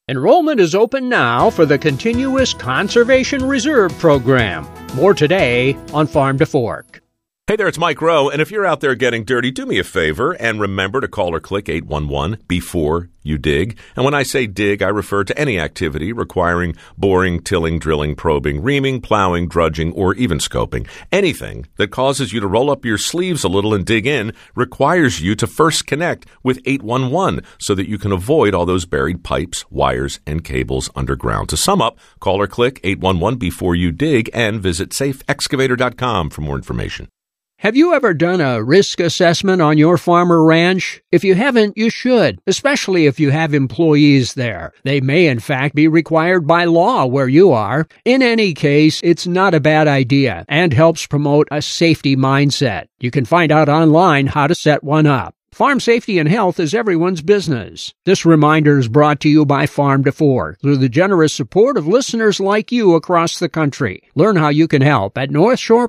Enrollment is open now for the Continuous Conservation Reserve Program. More today on Farm to Fork. Hey there, it's Mike Rowe, and if you're out there getting dirty, do me a favor and remember to call or click 811 before you dig. And when I say dig, I refer to any activity requiring boring, tilling, drilling, probing, reaming, plowing, drudging, or even scoping. Anything that causes you to roll up your sleeves a little and dig in requires you to first connect with 811 so that you can avoid all those buried pipes, wires, and cables underground. To sum up, call or click 811 before you dig and visit safeexcavator.com for more information. Have you ever done a risk assessment on your farm or ranch? If you haven't, you should, especially if you have employees there. They may, in fact, be required by law where you are. In any case, it's not a bad idea and helps promote a safety mindset. You can find out online how to set one up. Farm safety and health is everyone's business. This reminder is brought to you by Farm to Fork through the generous support of listeners like you across the country. Learn how you can help at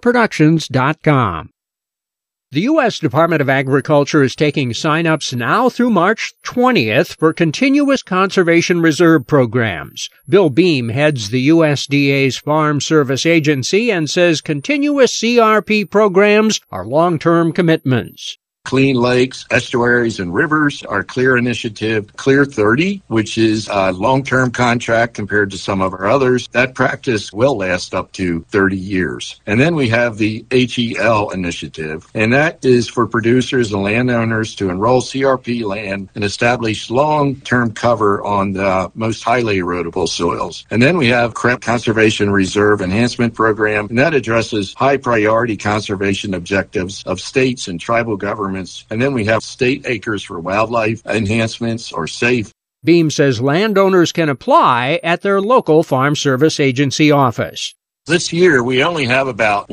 NorthshoreProductions.com. The U.S. Department of Agriculture is taking sign-ups now through March 20th for Continuous Conservation Reserve programs. Bill Beam heads the USDA's Farm Service Agency and says continuous CRP programs are long-term commitments. Clean lakes, estuaries, and rivers. Our CLEAR initiative, Clear 30, which is a long-term contract compared to some of our others. That practice will last up to 30 years. And then we have the HEL initiative, and that is for producers and landowners to enroll CRP land and establish long-term cover on the most highly erodible soils. And then we have CREP Conservation Reserve Enhancement Program, and that addresses high-priority conservation objectives of states and tribal governments. And then we have state acres for wildlife enhancements or SAFE. Beam says landowners can apply at their local Farm Service Agency office. This year, we only have about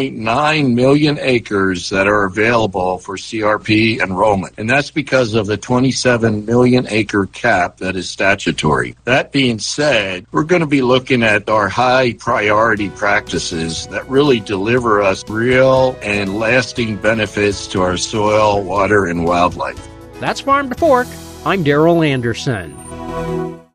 1.9 million acres that are available for CRP enrollment, and that's because of the 27 million acre cap that is statutory. That being said, we're going to be looking at our high priority practices that really deliver us real and lasting benefits to our soil, water, and wildlife. That's Farm to Fork. I'm Darrell Anderson.